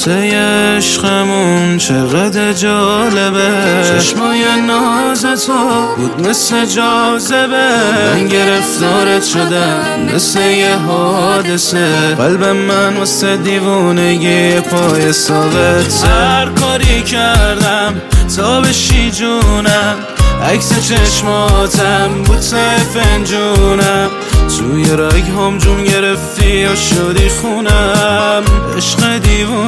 قصه عشقمون چقدر جالبه. چشمای ناز تو بود مثل جاذبه، من گرفتارت شدم مثل یه حادثه. قلب من واسه دیوونگی پای ثابته. هر کاری کردم تا بشی جونم، عکس چشماتم بود ته فنجونم. توی رگ هم جون گرفتی و شدی خونم، عشق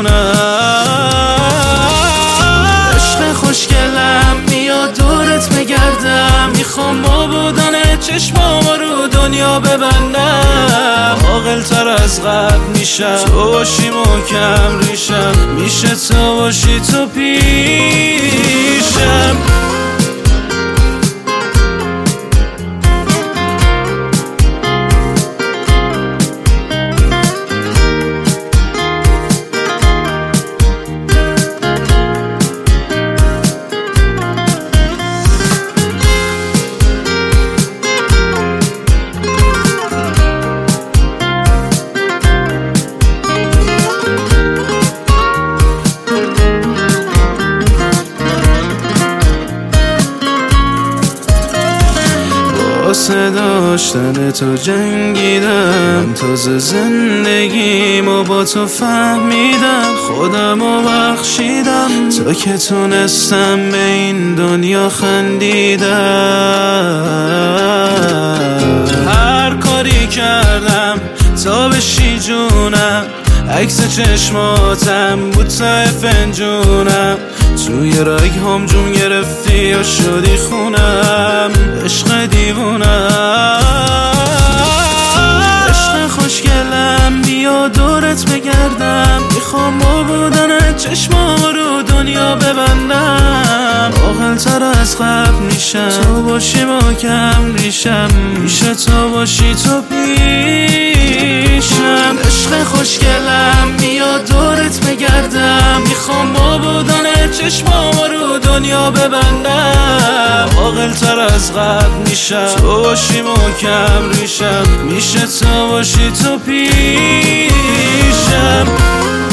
دیوونم. عشق خوشگلم میاد دورت بگردم، میخوام با بودن چشمام رو دنیا ببندم. عاقل‌تر از قبل میشم تو باشی محکم ریشم، میشه تو باشی تو پیشم. واسه داشتن تو جنگیدم، تازه زندگیمو با تو فهمیدم. خودمو بخشیدم تا که تونستم به این دنیا خندیدم. هر کاری کردم تا بشی جونم، عکس چشماتم بود ته فنجونم. توی رگ هم جون گرفتی و شدی خونم، عشق دیوونم. عشق خوشگلم بیا دورت بگردم، میخوام با بودن چشمام رو دنیا ببندم. عاقل‌تر از قبل میشم تو باشی محکم ریشم، میشه تو باشی تو پیشم. عشق خوشگلم بیا دورت بگردم، میخوام با بودن چشمام رو دنیا ببندم. عاقل‌تر از قبل میشم تو باشی محکم ریشم، میشه تو باشی تو پیشم.